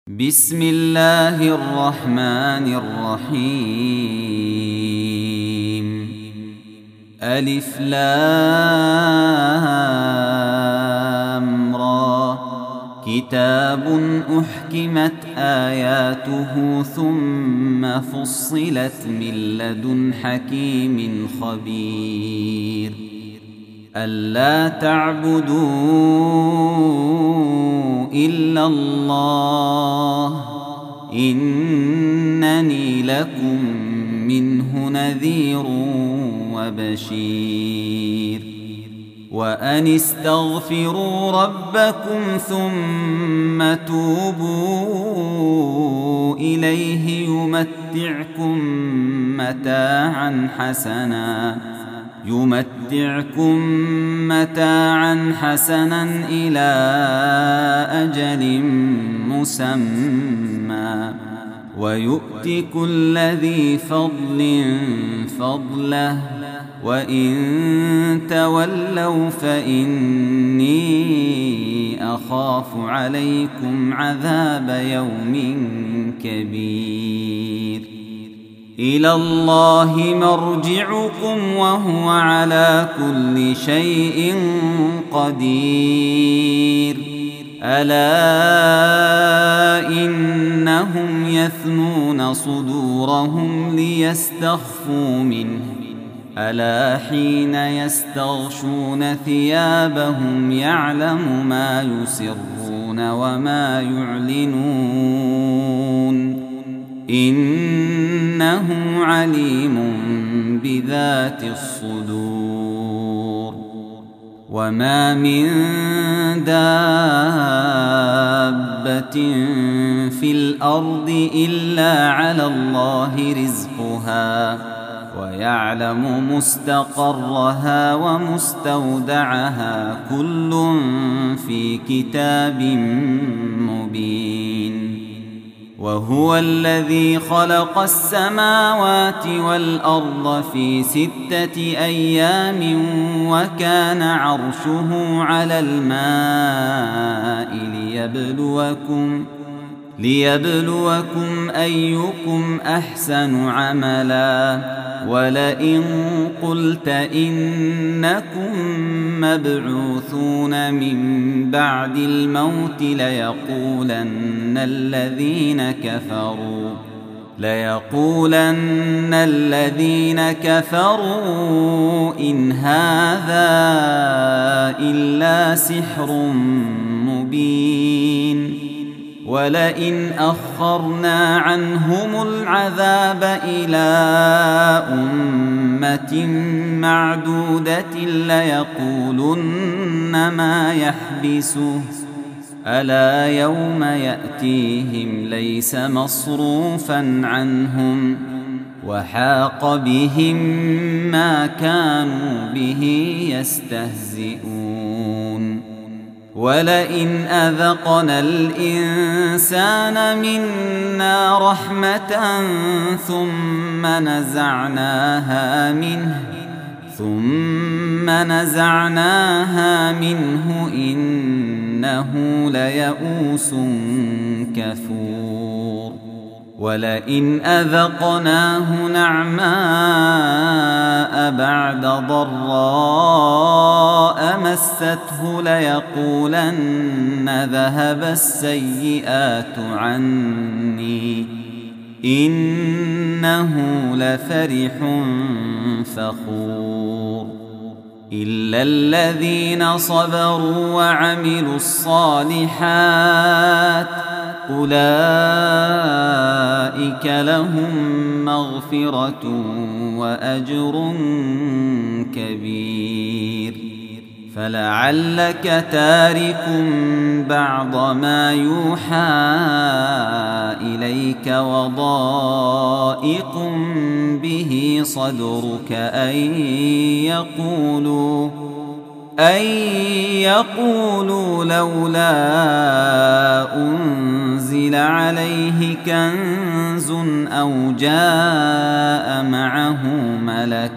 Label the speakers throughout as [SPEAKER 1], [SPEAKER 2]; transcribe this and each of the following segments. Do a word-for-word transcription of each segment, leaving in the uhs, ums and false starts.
[SPEAKER 1] بسم الله الرحمن الرحيم. ألف لام را. كتاب أحكمت آياته ثم فصلت من لدن حكيم خبير. ألا تعبدوا إلا الله إنني لكم منه نذير وبشير. وأن استغفروا ربكم ثم توبوا إليه يمتعكم متاعا حسنا يمتعكم متاعا حسنا إلى أجل مسمى ويؤت كل ذي فضل فضله وإن تولوا فإني أخاف عليكم عذاب يوم كبير. إلى الله مرجعكم وهو على كل شيء قدير. ألا إنهم يثنون صدورهم ليستخفوا منه ألا حين يستغشون ثيابهم يعلم ما يسرون وما يعلنون إنه عليم بذات الصدور. وما من دابة في الأرض إلا على الله رزقها ويعلم مستقرها ومستودعها كل في كتاب مبين. وهو الذي خلق السماوات والأرض في ستة أيام وكان عرشه على الماء ليبلوكم ليبلوكم أيكم أحسن عملا. ولئن قلت إنكم مبعوثون من بعد الموت ليقولن الذين كفروا ليقولن الذين كفروا إن هذا إلا سحر مبين. ولئن أخرنا عنهم العذاب إلى أمة معدودة ليقولن ما يحبسه ألا يوم يأتيهم ليس مصروفا عنهم وحاق بهم ما كانوا به يستهزئون. ولئن أذقنا الإنسان منا رحمة ثم نزعناها منه ثم نزعناها منه إنه ليئوس كفور. ولئن أذقناه نعماء بعد ضراء مسته ليقولن ذهب السيئات عني إنه لفرح فخور. إلا الذين صبروا وعملوا الصالحات أولئك لهم مغفرة وأجر كبير. فلعلك تارك بعض ما يوحى إليك وضائق به صدرك أن يقولوا أن يقولوا لولا أنزل عليه كنز أو جاء معه ملك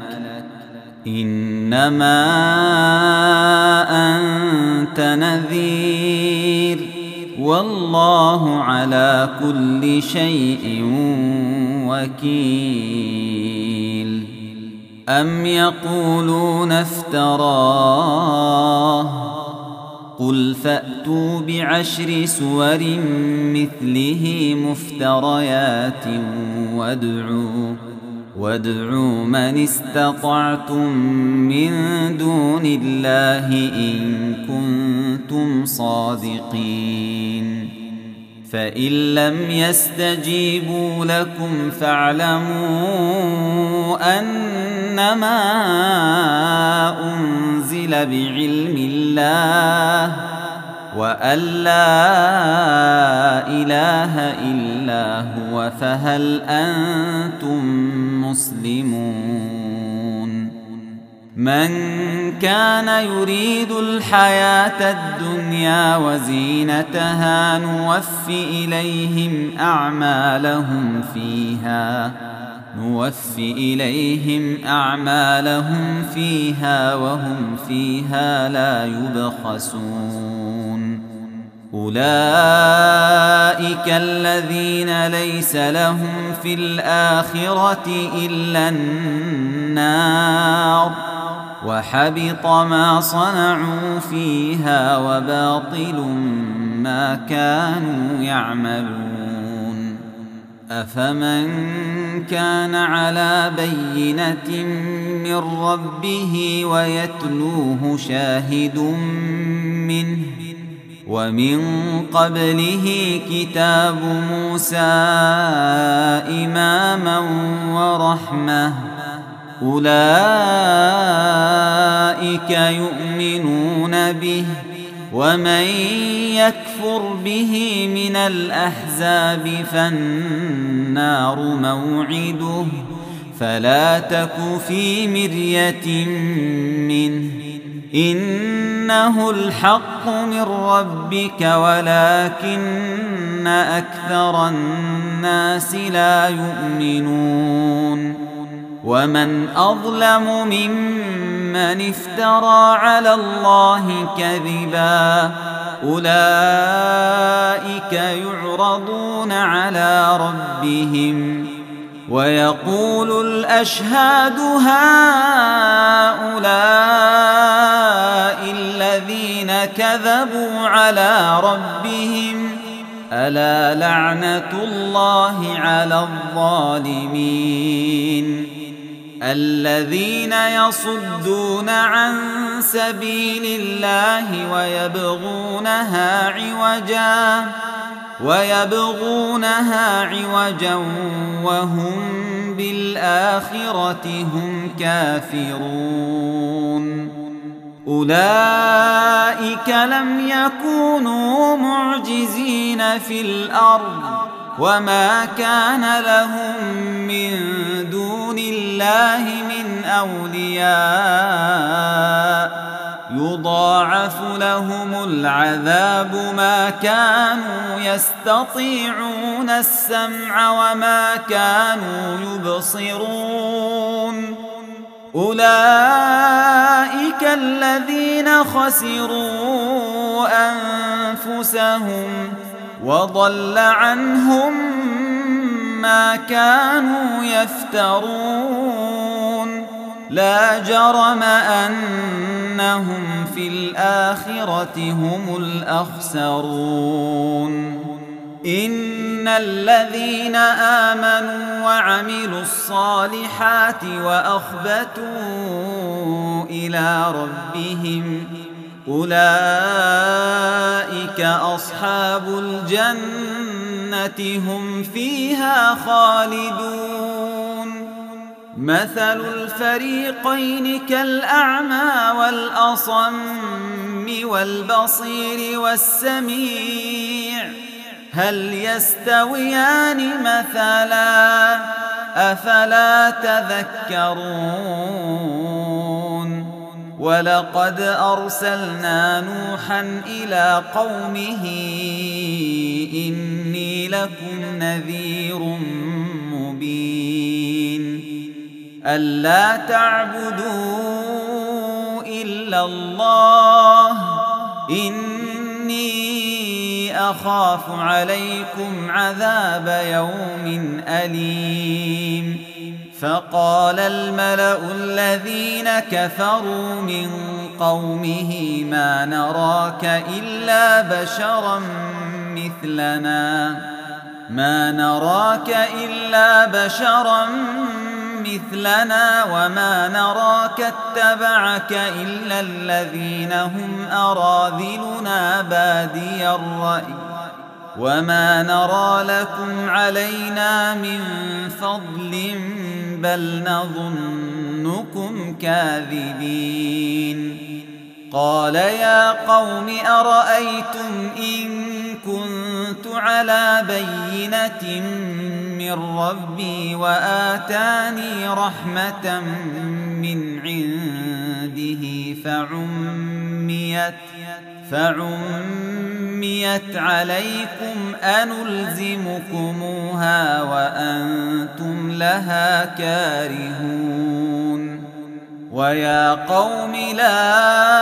[SPEAKER 1] إنما أنت نذير والله على كل شيء وكيل. أم يقولون افتراه قل فأتوا بعشر سور مثله مفتريات وادعوا وادعوا من استطعتم من دون الله إن كنتم صادقين. فإن لم يستجيبوا لكم فاعلموا أنما أنزل بعلم الله وأن لا إله إلا هو فهل أنتم مسلمون. من كان يريد الحياة الدنيا وزينتها نوف إليهم أعمالهم فيها نوف إليهم أعمالهم فيها وهم فيها لا يبخسون. أولئك الذين ليس لهم في الآخرة إلا النار وحبط ما صنعوا فيها وباطل ما كانوا يعملون. أفمن كان على بينة من ربه ويتلوه شاهد منه ومن قبله كتاب موسى إماما ورحمة أولئك يؤمنون به. ومن يكفر به من الأحزاب فالنار موعده فلا تك في مرية منه إنه الحق من ربك ولكن أكثر الناس لا يؤمنون. ومن أظلم ممن افترى على الله كذبا أولئك يعرضون على ربهم ويقول الأشهاد هؤلاء الذين كذبوا على ربهم ألا لعنة الله على الظالمين. الذين يصدون عن سبيل الله ويبغونها عوجا ويبغونها عوجا وهم بالآخرة هم كافرون. أولئك لم يكونوا معجزين في الأرض وما كان لهم من دون الله من أولياء يضاعف لهم العذاب ما كانوا يستطيعون السمع وما كانوا يبصرون. أولئك الذين خسروا أنفسهم وضل عنهم ما كانوا يفترون. لا جرم أنهم في الآخرة هم الأخسرون. إن الذين آمنوا وعملوا الصالحات وأخبتوا إلى ربهم أولئك أصحاب الجنة هم فيها خالدون. مثل الفريقين كالأعمى والأصم والبصير والسميع هل يستويان مثلا أفلا تذكرون. ولقد أرسلنا نوحا إلى قومه إني لكم نذير مبين ألا تعبدوا إلا الله إني أخاف عليكم عذاب يوم أليم فقال الملأ الذين كفروا من قومه ما نراك إلا بشرا مثلنا ما نراك إلا بشرا مثلنا وما نراك اتبعك إلا الذين هم أراذلنا بادي الرأي وما نرى لكم علينا من فضل بل نظنكم كاذبين قال يا قوم أرأيتم إن كنت على بينة من ربي وآتاني رحمة من عنده فعميت فعميت عليكم أنلزمكموها وأنتم لها كارهون ويا قوم لا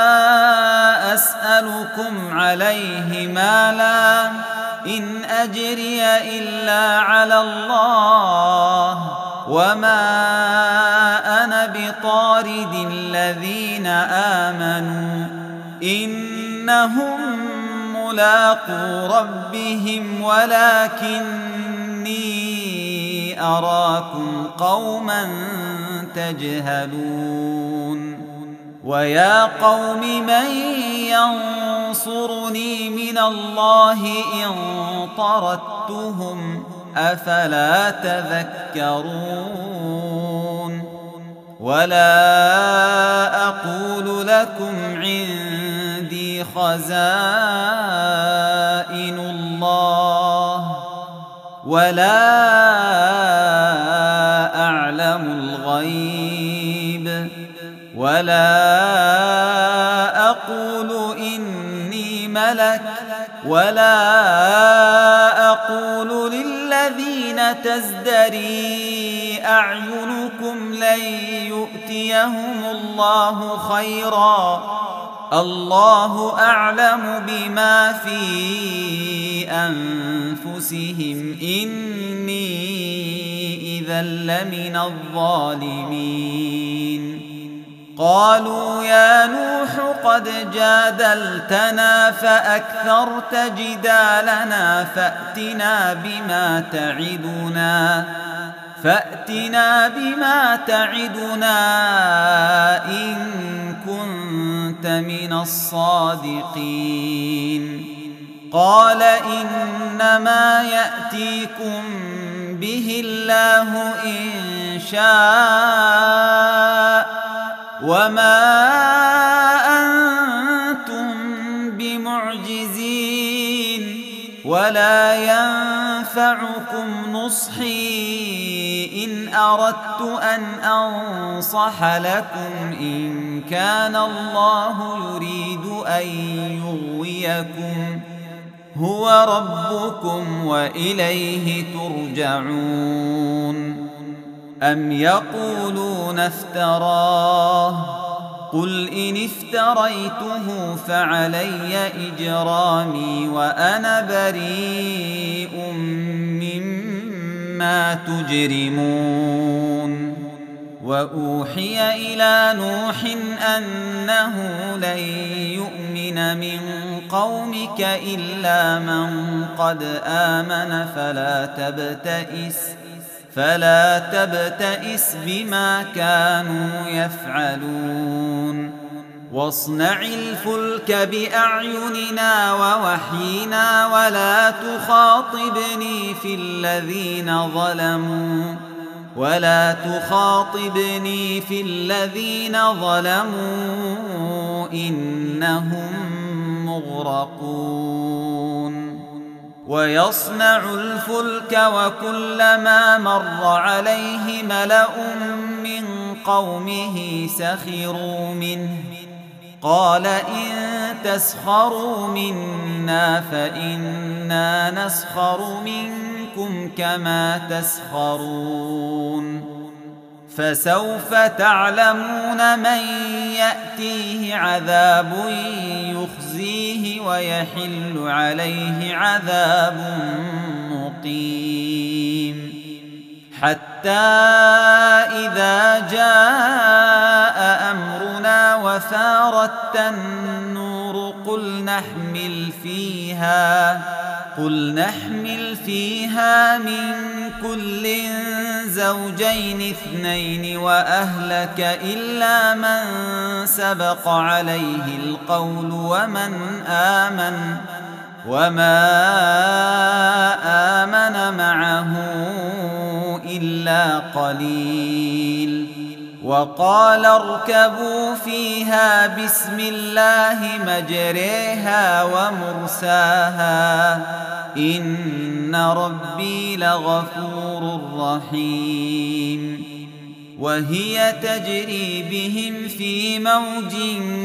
[SPEAKER 1] أسألكم عليه مالا إن أجري إلا على الله وما أنا بطارد الذين آمنوا إنهم ملاقو ربهم ولكني أراكم قوما تجهلون ويا قوم من ينصرني من الله إن طردتهم أفلا تذكرون ولا أقول لكم عندي خزائن الله ولا أعلم الغيب ولا أقول إني ملك ولا أقول للذين تزدري أعينكم لن يؤتيهم الله خيرا الله أعلم بما في أنفسهم إني إذا لمن الظالمين قالوا يا نوح قد جادلتنا فأكثرت جدالنا فأتنا بما تعدنا فأتنا بما تعدنا إن كنت من الصادقين قال إنما يأتيكم به الله إن شاء وما أنتم بمعجزين ولا ينفعكم نصحي إن أردت أن أنصح لكم إن كان الله يريد أن يغويكم هو ربكم وإليه ترجعون أم يقولون افتراه قل إن افتريته فعلي إجرامي وأنا بريء مما تجرمون وأوحي إلى نوح أنه لن يؤمن من قومك إلا من قد آمن فلا تبتئس فلا تبتئس بما كانوا يفعلون واصنع الفلك بأعيننا ووحينا ولا تخاطبني في الذين ظلموا ولا تخاطبني في الذين ظلموا إنهم مغرقون ويصنع الفلك وكلما مر عليه ملأ من قومه سخروا منه قال إن تسخروا منا فإنا نسخر منكم كما تسخرون فسوف تعلمون من يأتيه عذاب يخزيه ويحل عليه عذاب مقيم حتى إذا جاء أمرنا وفارت النور قل نحمل فيها قل نحمل فيها من كل زوجين اثنين وأهلك إلا من سبق عليه القول ومن آمن وما آمن معه إلا قليل وقال اركبوا فيها بسم الله مجريها ومرساها إن ربي لغفور رحيم وهي تجري بهم في موج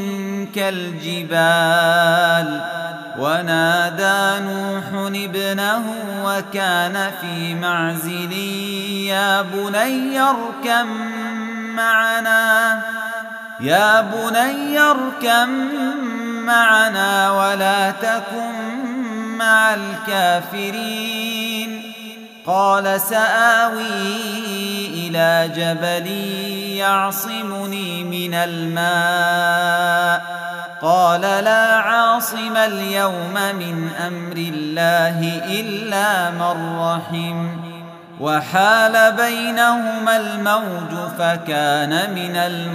[SPEAKER 1] كالجبال ونادى نوح ابنه وكان في معزل يا بني اركب معنا يا بني اركب معنا ولا تكن مع الكافرين قال سآوي إلى جبل يعصمني من الماء قال لا عاصم اليوم من أمر الله إلا من رحم وحال بينهما الموج فكان من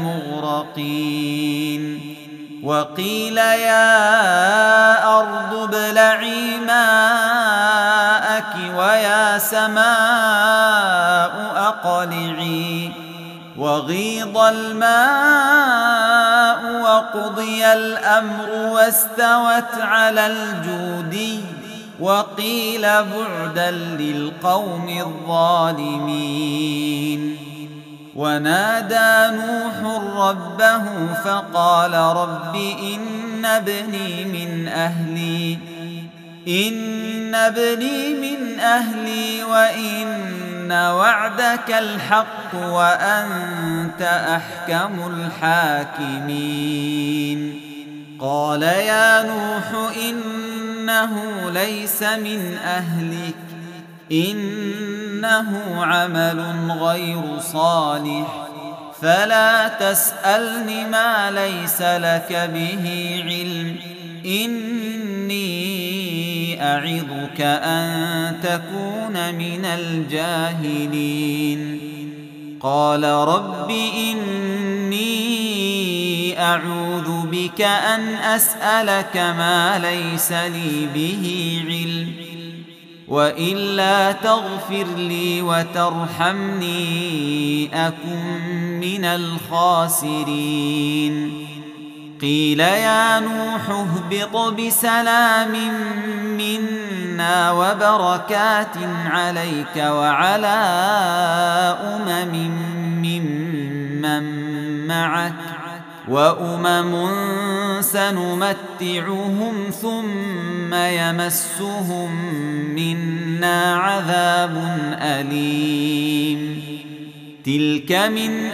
[SPEAKER 1] المغرقين وقيل يا أرض ابلعي ماءك ويا سماء أقلعي وغيض الماء وقضي الأمر واستوت على الجودي وقيل بعدا للقوم الظالمين ونادى نوح ربه فقال رب إن ابني من أهلي إن ابني من أهلي وإن وعدك الحق وأنت أحكم الحاكمين قال يا نوح إنه ليس من أهلك إنه عمل غير صالح فلا تسألني ما ليس لك به علم إني أعظك أن تكون من الجاهلين قال رب إني أعوذ بك أن أسألك ما ليس لي به علم وإلا تغفر لي وترحمني أكن من الخاسرين قيل يا نوح اهبط بسلام منا وبركات عليك وعلى أمم ممن معك وأمم سنمتعهم ثم يمسهم منا عذاب أليم تلك من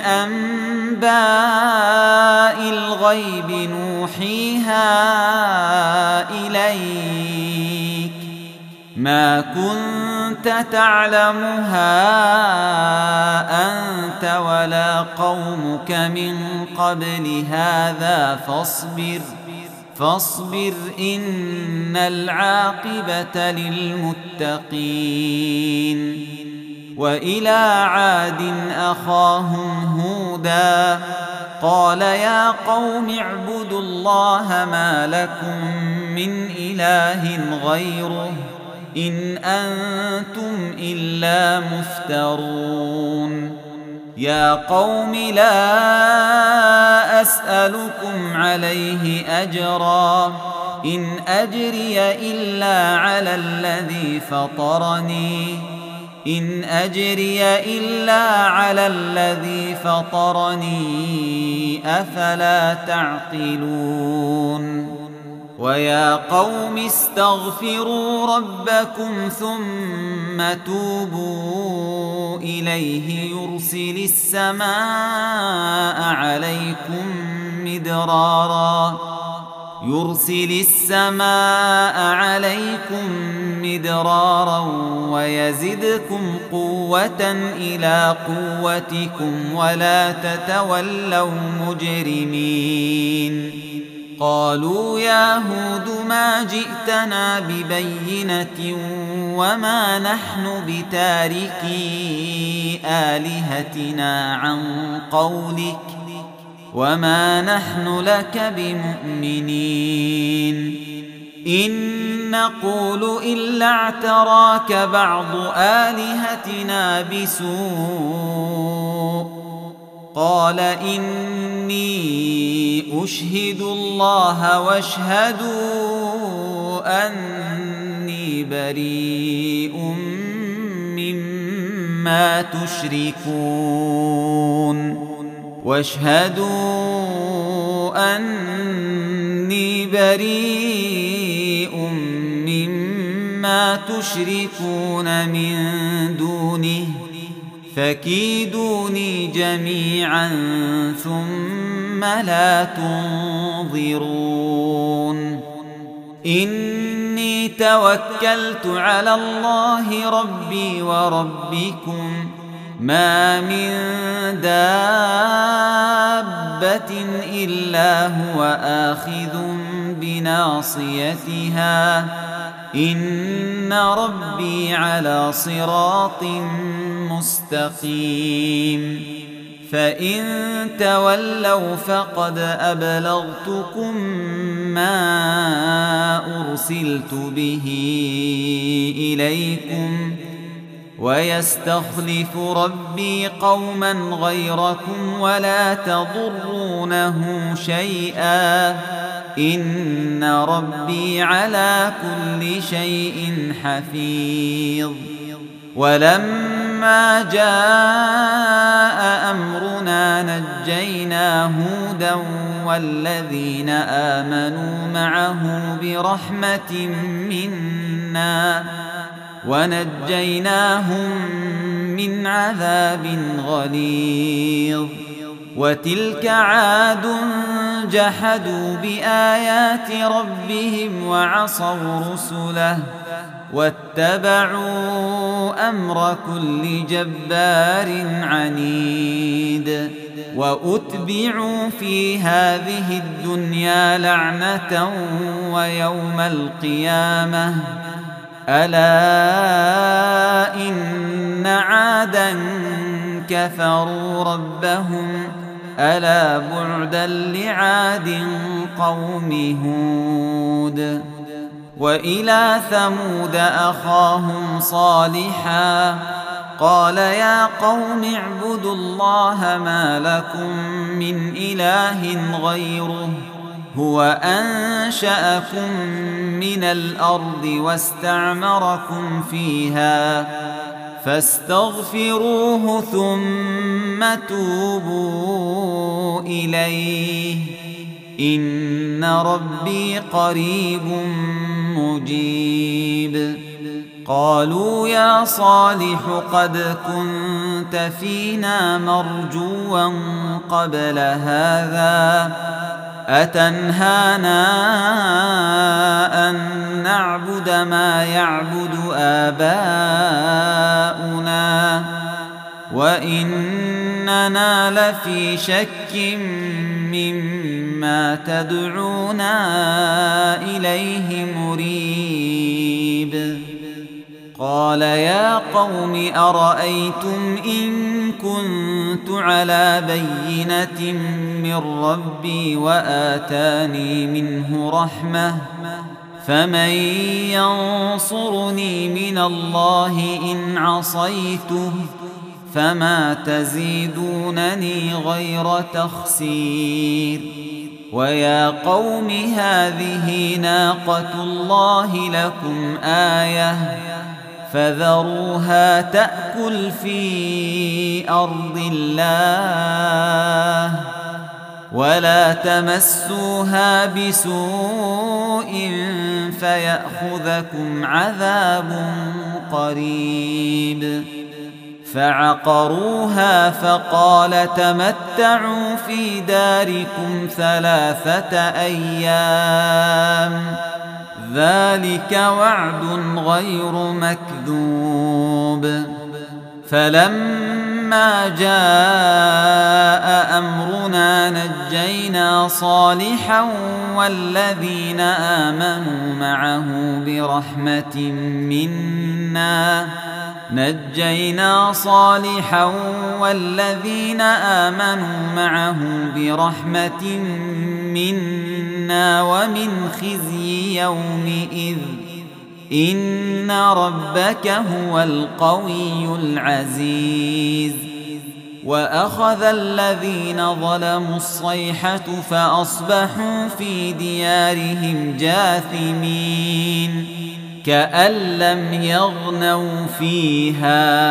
[SPEAKER 1] أنباء الغيب نوحيها إليك ما كنت تعلمها أنت ولا قومك من قبل هذا فاصبر فاصبر إن العاقبة للمتقين وإلى عاد أخاهم هودا قال يا قوم اعبدوا الله ما لكم من إله غيره إن أنتم إلا مفترون يا قوم لا أسألكم عليه أجرا إن أجري إلا على الذي فطرني إن أجري إلا على الذي فطرني أفلا تعقلون ويا قوم استغفروا ربكم ثم توبوا إليه يرسل السماء عليكم مدرارا يرسل السماء عليكم مدرارا ويزدكم قوة إلى قوتكم ولا تتولوا مجرمين. قالوا يا هود ما جئتنا ببينة وما نحن بتاركي آلهتنا عن قولك وما نحن لك بمؤمنين إن نقول إلا اعتراك بعض آلهتنا بسوء قال إني أشهد الله واشهدوا أني بريء مما تشركون واشهدوا أني بريء مما تشركون من دونه فكيدوني جميعا ثم لا تنظرون. إني توكلت على الله ربي وربكم ما من دابة إلا هو آخذ بناصيتها إن ربي على صراط مستقيم. فإن تولوا فقد أبلغتكم ما أرسلت به إليكم ويستخلف ربي قوما غيركم ولا تضرونه شيئا إن ربي على كل شيء حفيظ. ولما جاء أمرنا نجينا هودا والذين آمنوا معه برحمة منا ونجيناهم من عذاب غليظ. وتلك عاد جحدوا بآيات ربهم وعصوا رسله واتبعوا أمر كل جبار عنيد. وأتبعوا في هذه الدنيا لعنة ويوم القيامة ألا إن عادا كفروا ربهم ألا بعدا لعاد قوم هود. وإلى ثمود أخاهم صالحا قال يا قوم اعبدوا الله ما لكم من إله غيره هو أنشأكم من الأرض واستعمركم فيها فاستغفروه ثم توبوا إليه إن ربي قريب مجيب. قالوا يا صالح قد كنت فينا مرجوا قبل هذا أتنهانا أن نعبد ما يعبد آباؤنا وإننا لفي شك مما تدعونا إليه مريب. قال يا قوم أرأيتم إن كنت على بينة من ربي وآتاني منه رحمة فمن ينصرني من الله إن عصيته فما تزيدونني غير تخسير. ويا قوم هذه ناقة الله لكم آية فذروها تأكل في أرض الله ولا تمسوها بسوء فيأخذكم عذاب قريب. فعقروها فقال تمتعوا في داركم ثلاثة أيام ذلك وعد غير مكذوب. فلما جاء أمرنا نجينا صالحا والذين آمنوا معه برحمة منا نجينا صالحا والذين آمنوا معه برحمة منا ومن خزي يومئذ إن ربك هو القوي العزيز. وأخذ الذين ظلموا الصيحة فأصبحوا في ديارهم جاثمين كأن لم يغنوا فيها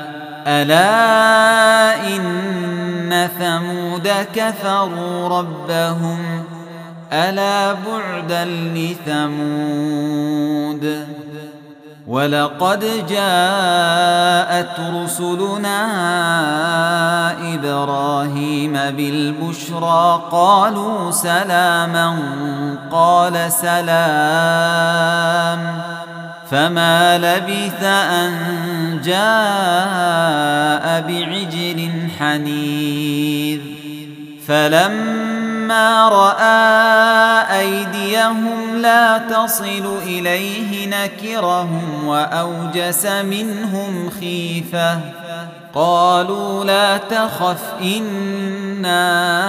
[SPEAKER 1] ألا إن ثمود كفروا ربهم ألا بعدا لثمود. ولقد جاءت رسلنا إبراهيم بالبشرى قالوا سلاما قال سلام فما لبث أن جاء بعجل حنيذ. فلما رأى أيديهم لا تصل إليه نكرهم وأوجس منهم خيفة قالوا لا تخف إنا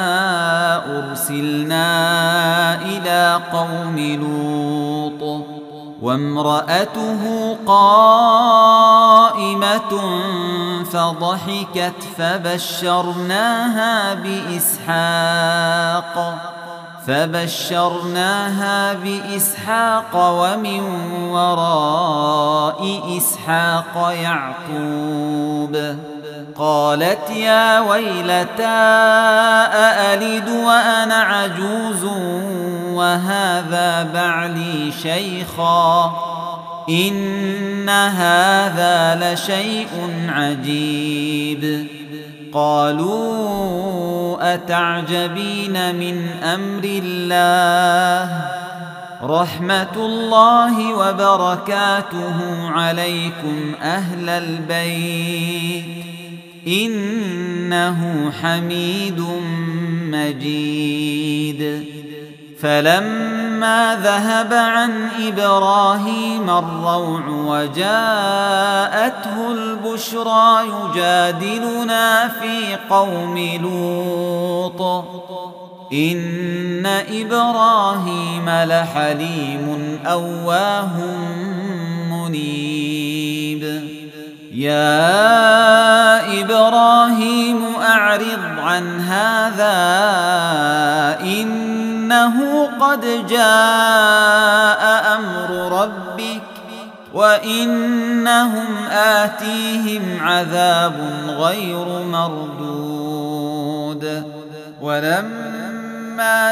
[SPEAKER 1] أرسلنا إلى قوم لوط وامرأته قائمة فضحكت فبشرناها بإسحاق فبشرناها بإسحاق ومن وراء إسحاق يعقوب. قالت يا ويلتى أألد وأنا عجوز وهذا بعلي شيخا إن هذا لشيء عجيب. قالوا أتعجبين من أمر الله رحمة الله وبركاته عليكم أهل البيت إنه حميد مجيد. فلما ذهب عن إبراهيم الروع وجاءته البشرى يجادلنا في قوم لوط إن إبراهيم لحليم أواه منيب. يا إبراهيم أعرض عن هذا إنه قد جاء أمر ربك وإنهم آتيهم عذاب غير مردود. ولما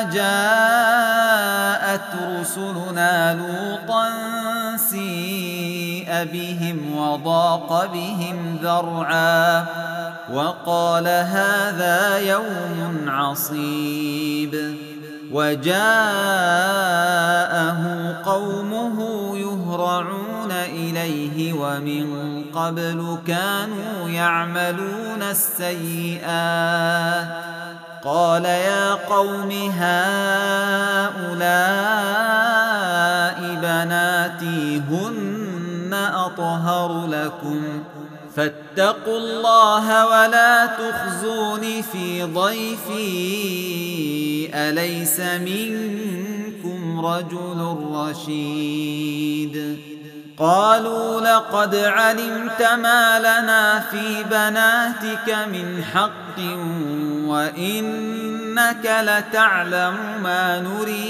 [SPEAKER 1] جاءت رسلنا لوطا سيء بهم وضاق بهم ذرعا وقال هذا يوم عصيب. وجاءه قومه يهرعون إليه ومن قبل كانوا يعملون السيئات قال يا قوم هؤلاء بناتي هن أطهر لكم فاتقوا الله ولا تخزون في ضيفي أليس منكم رجل رشيد. قالوا لقد علمت ما لنا في بناتك من حق وإنك لتعلم ما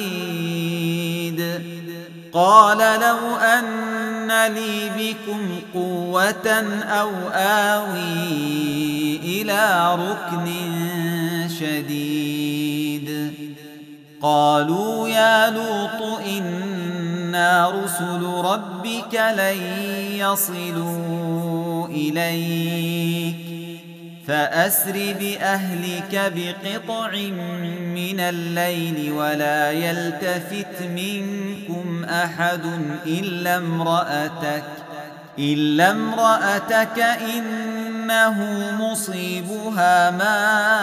[SPEAKER 1] نريد. قال لو أن لي بكم قوة أو آوي إلى ركن شديد. قالوا يا لوط إنا رسل ربك لن يصلوا إليك فأسر بأهلك بقطع من الليل ولا يلتفت منكم أحد إلا امرأتك إلا امرأتك إنه مصيبها ما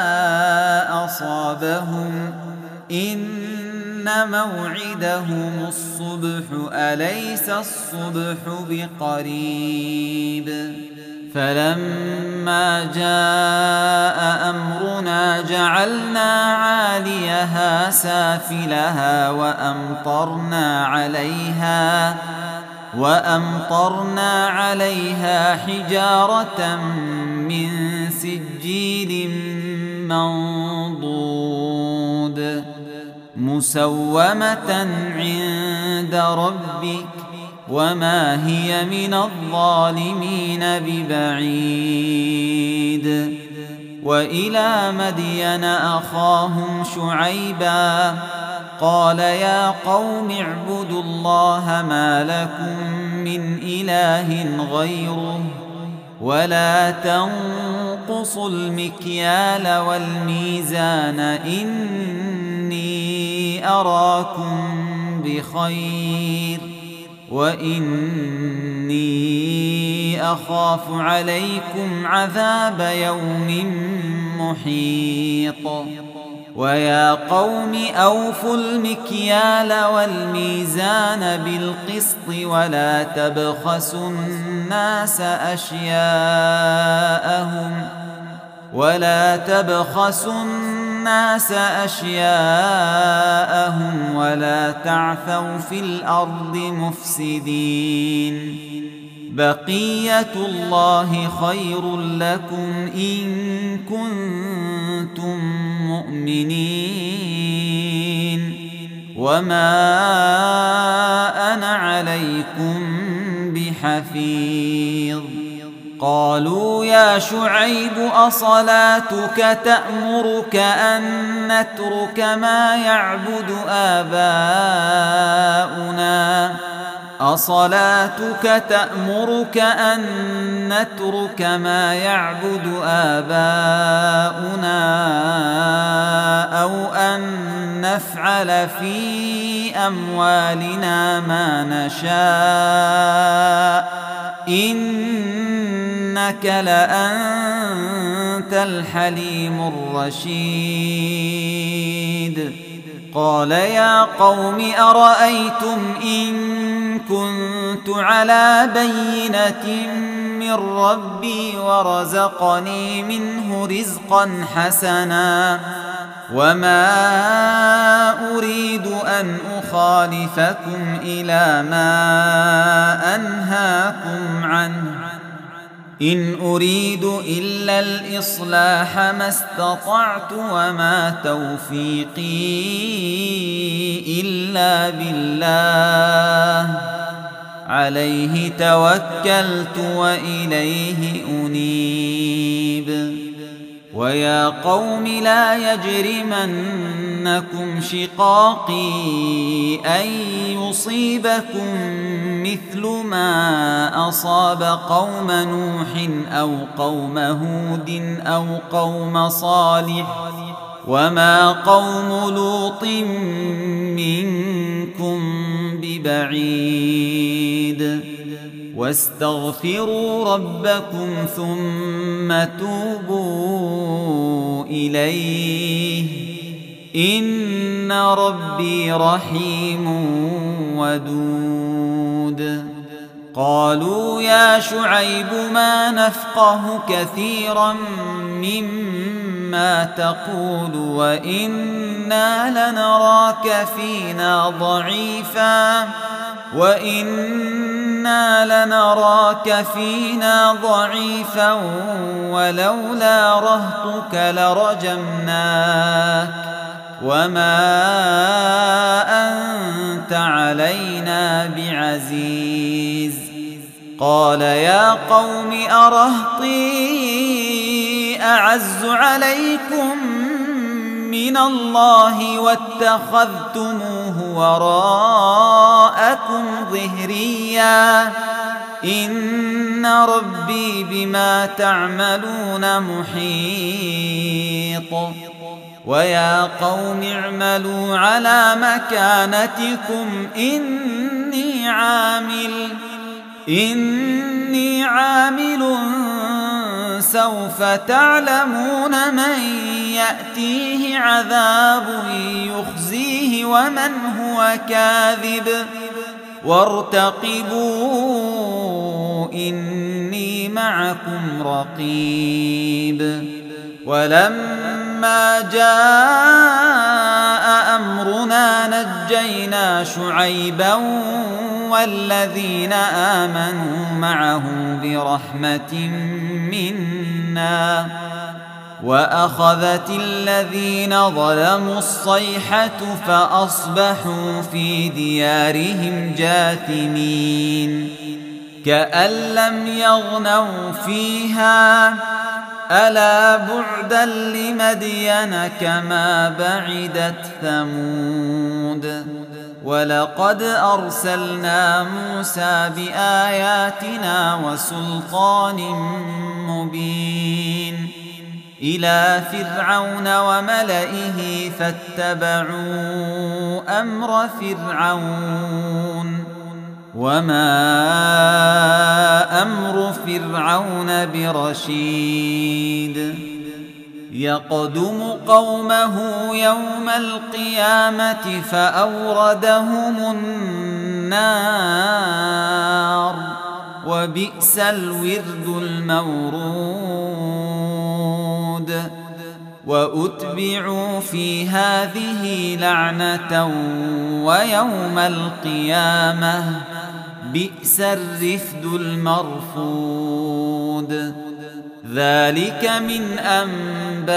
[SPEAKER 1] أصابهم إن موعدهم الصبح أليس الصبح بقريب فلما جاء أمرنا جعلنا عاليها سافلها وأمطرنا عليها وأمطرنا عليها حجارة من سجيل منضود مسومة عند ربك وما هي من الظالمين ببعيد وإلى مدين أخاهم شعيبا قال يا قوم اعبدوا الله ما لكم من إله غيره ولا تنقصوا المكيال والميزان إني أراكم بخير وإني أخاف عليكم عذاب يوم محيط ويا قوم أوفوا المكيال والميزان بالقسط ولا تبخسوا الناس أشياءهم ولا تبخسوا الناس أشياءهم ولا تعثوا في الأرض مفسدين بقية الله خير لكم إن كنتم مؤمنين وما أنا عليكم بحفيظ قالوا يا شعيب أصلاتك تأمرك أن نترك ما يعبد آباؤنا أصلاتك تأمرك أن نترك ما يعبد آباؤنا أو أن نفعل في أموالنا ما نشاء إنك لأنت الحليم الرشيد قال يا قوم أرأيتم إن كنت على بينة من ربي ورزقني منه رزقا حسنا وما أريد أن أخالفكم إلى ما أنهاكم عنه إن أريد إلا الإصلاح ما استطعت وما توفيقي إلا بالله عليه توكلت وإليه أنيب ويا قوم لا يجرمنكم شقاقي أن يصيبكم مثل ما أصاب قوم نوح أو قوم هود أو قوم صالح وما قوم لوط منكم ببعيد واستغفروا ربكم ثم توبوا إليه إن ربي رحيم ودود قالوا يا شعيب ما نفقه كثيرا مما تقول وإنا لنراك فينا ضعيفا وإنا لنراك فينا ضعيفا ولولا رهطك لرجمناك وما أنت علينا بعزيز قال يا قوم أرهطي أعز عليكم من الله واتخذتموه وراءكم ظهريا إن ربي بما تعملون محيط ويا قوم اعملوا على مكانتكم إني عامل إني عامل سوف تعلمون من يأتيه عذاب يخزيه ومن هو كاذب وارتقبوا إني معكم رقيب ولما جاء أمرنا نجينا شعيبا والذين آمنوا معه برحمة منا وأخذت الذين ظلموا الصيحة فأصبحوا في ديارهم جاثمين كأن لم يغنوا فيها ألا بعدا لمدين كما بعدت ثمود ولقد أرسلنا موسى بآياتنا وسلطان مبين إلى فرعون وملئه فاتبعوا أمر فرعون وما أمر فرعون برشيد يقدم قومه يوم القيامة فأوردهم النار وبئس الورد المورود وأتبعوا في هذه لعنة ويوم القيامة بئس الرفد المرفود ذلك من أنباء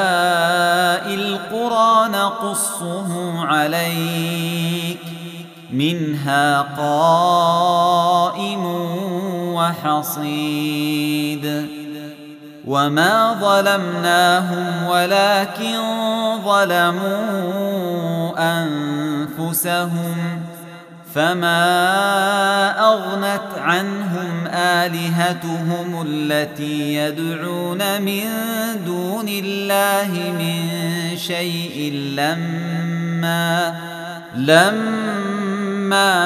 [SPEAKER 1] القرى نقصه عليك منها قائم وحصيد وما ظلمناهم ولكن ظلموا أنفسهم فما أغنت عنهم آلهتهم التي يدعون من دون الله من شيء لما لما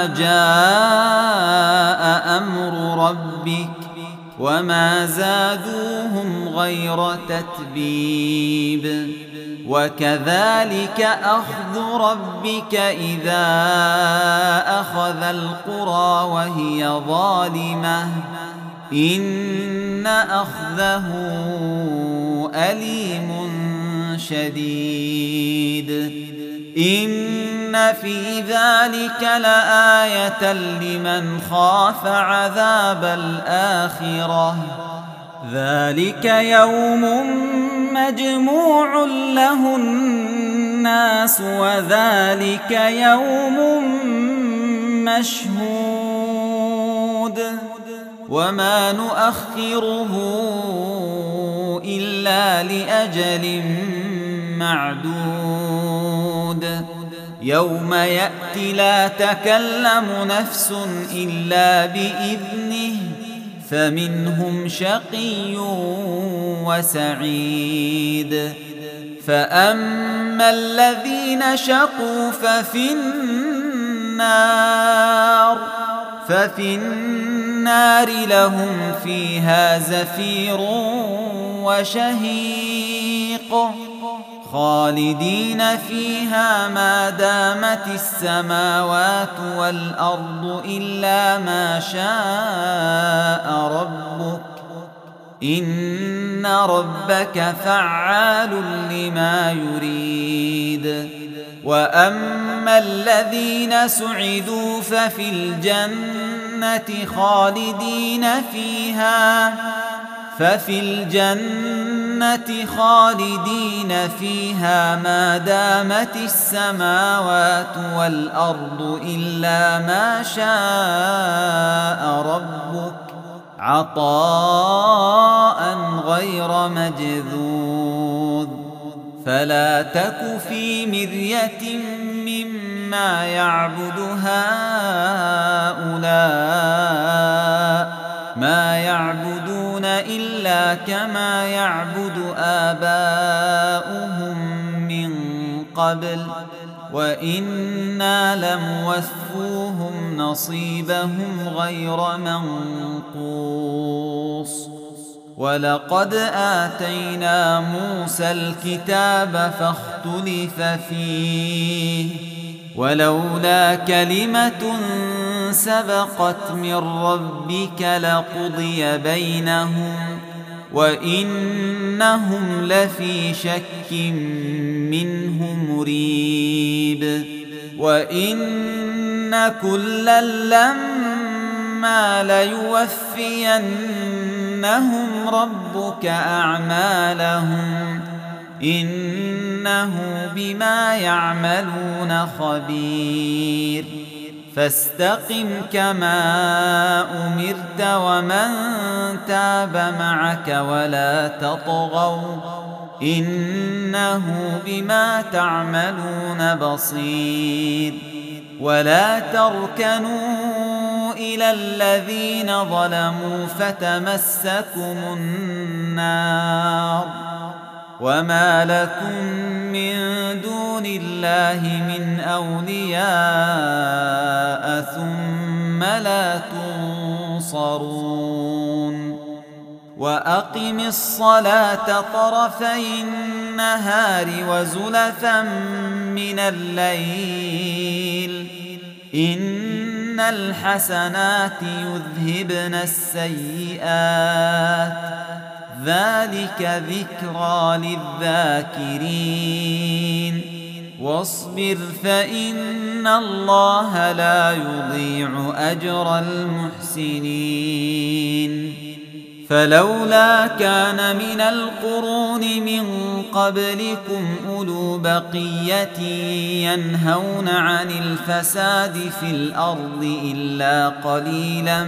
[SPEAKER 1] جاء أمر ربك وما زادوهم غير تتبيب وكذلك أخذ ربك إذا أخذ القرى وهي ظالمة إن أخذه أليم شديد إن في ذلك لآية لمن خاف عذاب الآخرة ذلك يوم مجموع له الناس وذلك يوم مشهود وما نؤخره إلا لأجل معدود يوم يأتي لا تكلم نفس إلا بإذنه فمنهم شقي وسعيد فأما الذين شقوا ففي النار ففي النار لهم فيها زفير وشهيق خالدين فيها ما دامت السماوات والأرض إلا ما شاء ربك إن ربك فعال لما يريد وأما الذين سعدوا ففي الجنة خالدين فيها ففي الجنة خالدين فيها ما دامت السماوات والأرض إلا ما شاء ربك عطاء غير مجذوذ فلا تك في مرية مما يعبد هؤلاء ما يعبدون إلا كما يعبد آباؤهم من قبل وإنا لموفوهم نصيبهم غير منقوص ولقد آتينا موسى الكتاب فاختلف فيه ولولا كلمة سبقت من ربك لقضي بينهم وإنهم لفي شك منه مريب وإن كلا لما ليوفينهم ربك أعمالهم إنه بما يعملون خبير فاستقم كما أمرت ومن تاب معك ولا تطغوا إنه بما تعملون بصير ولا تركنوا إلى الذين ظلموا فتمسكم النار وما لكم من دون الله من أولياء ثم لا تنصرون وأقم الصلاة طرفي النهار وزلفا من الليل إن الحسنات يذهبن السيئات ذلك ذكرى للذاكرين واصبر فإن الله لا يضيع أجر المحسنين فلولا كان من القرون من قبلكم أولو بقية ينهون عن الفساد في الأرض إلا قليلا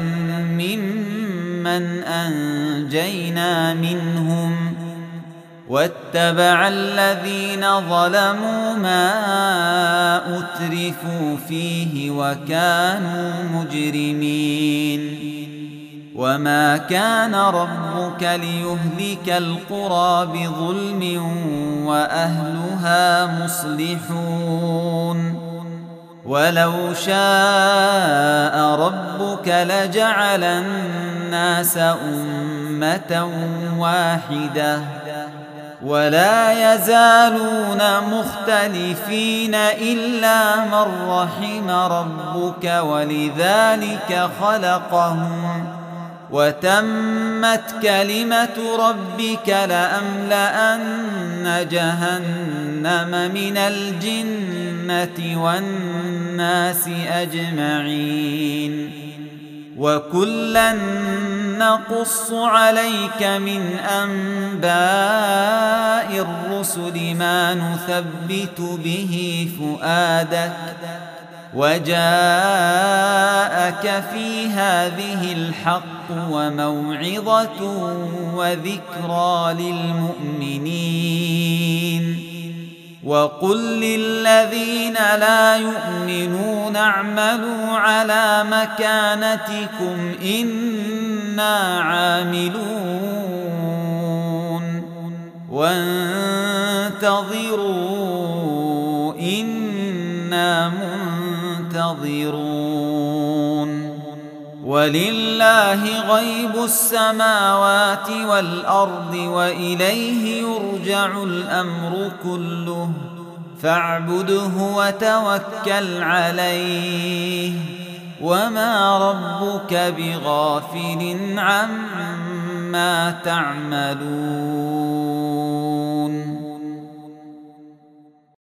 [SPEAKER 1] ممن أنجينا منهم واتبع الذين ظلموا ما أترفوا فيه وكانوا مجرمين وما كان ربك ليهلك القرى بظلم وأهلها مصلحون ولو شاء ربك لجعل الناس أمة واحدة ولا يزالون مختلفين إلا من رحم ربك ولذلك خلقهم وتمت كلمة ربك لأملأن جهنم من الجنة والناس أجمعين وكلا نقص عليك من أنباء الرسل ما نثبت به فؤادك وجاءك في هذه الحق وموعظة وذكرى للمؤمنين وقل للذين لا يؤمنون اعملوا على مكانتكم إنا عاملون وانتظروا إنا منتظرون ولله غيب السماوات والأرض وإليه يرجع الأمر كله فاعبده وتوكل عليه وما ربك بغافل عما تعملون